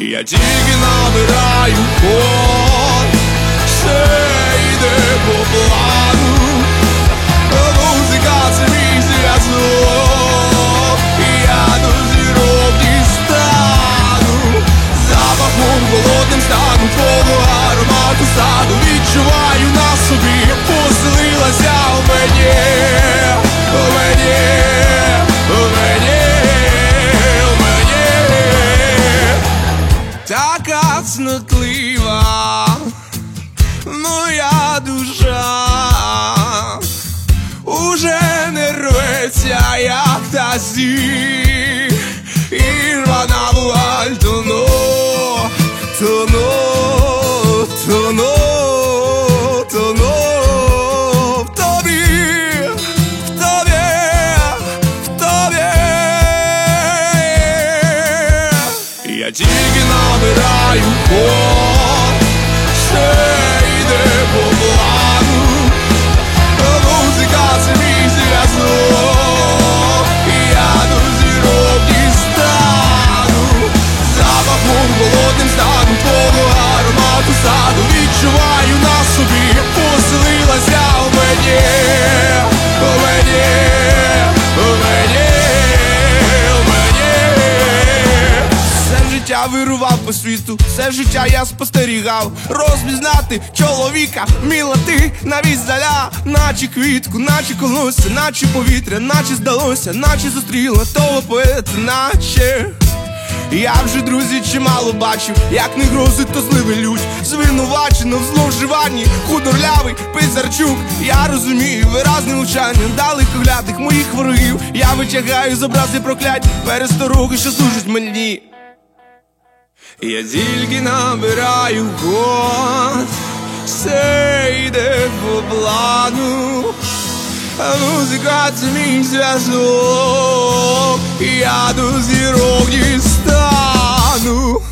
Я тільки набираю ход, все йде по плану. Музика — це мій зв'язок, я до зірок дістану. Запахом холодним стану твого аромату саду. Відчуваю на собі, поселилася в мені, в мені, в мені, в мені. Така цнотлива моя душа, уже не рветься, як тазі, і рвана вуаль тону, тону, тону, тону в тобі, в тобі, в тобі. Я тільки набираю ход, все йде по плану. Музика — це мій зв'язок, я до зірок дістану. Запахом холодним стану твого аромату саду. Відчуваю на собі, поселилася в мені, в мені, в мені, в мені. Все життя вирував по світу, все життя я спостерігав. Розпізнати чоловіка вміла ти навіть здаля. Наче квітку, наче колосся, наче повітря, наче здалося, наче зустріла того поета, наче. Я вже, друзі, чимало бачив, як не грози, то зливи лють. Звинувачено в зловживанні худорлявий Писарчук. Я розумію виразне мовчання далекоглядних моїх ворогів. Я витягаю з образи проклять перестороги, що служать мені. Я тільки набираю ход, все йде по плану. Музика — це мій зв'язок, я до зірок дістану.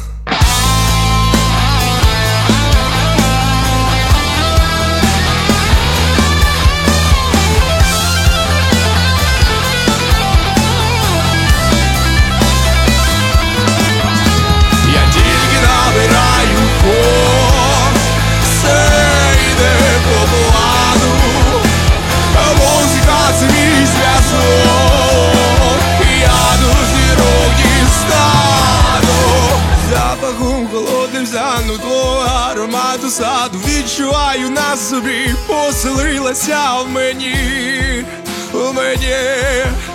Я тільки набираю ход, все йде по плану. Музика — це мій зв'язок, я до зірок дістану. Запахом холодним стану твого аромату саду. Відчуваю на собі, поселилася в мені, в мені.